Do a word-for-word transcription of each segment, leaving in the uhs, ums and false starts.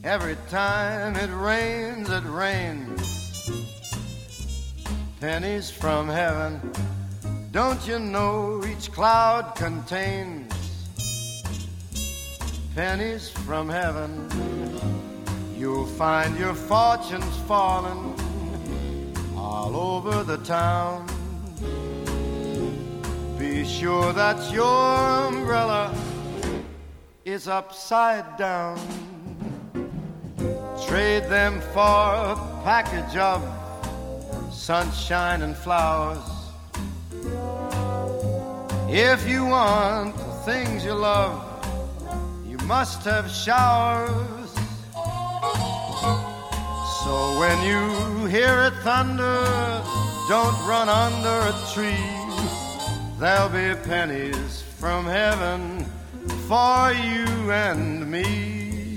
Every time it rains, it rains pennies from heaven. Don't you know each cloud contains pennies from heaven? You'll find your fortunes falling all over the town. Be sure that your umbrella is upside down. Trade them for a package of sunshine and flowers. If you want the things you love, you must have showers. So when you hear it thunder, don't run under a tree. There'll be pennies from heaven for you and me.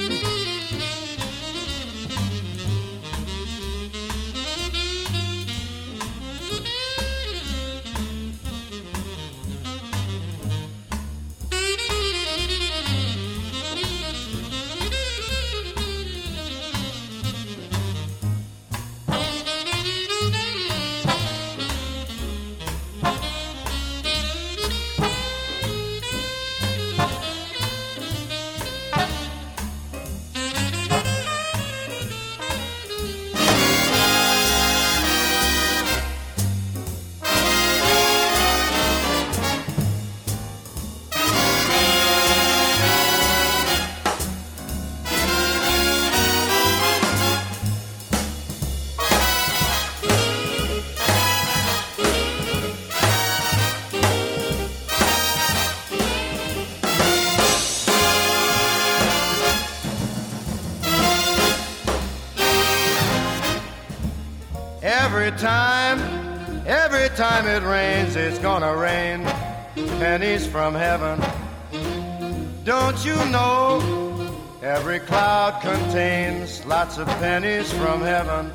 Every time, every time it rains, it's gonna rain pennies from heaven. Don't you know every cloud contains lots of pennies from heaven?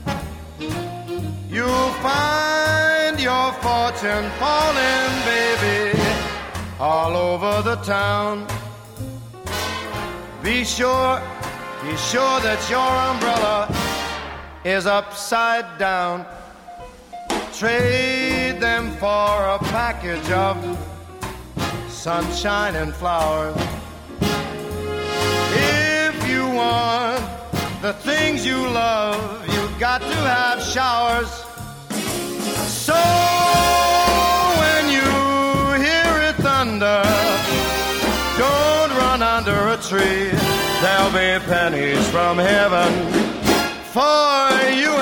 You'll find your fortune falling, baby, all over the town. Be sure, be sure that your umbrella is upside down. Trade them for a package of sunshine and flowers. If you want the things you love, you've got to have showers. So when you hear it thunder, don't run under a tree. There'll be pennies from heaven for you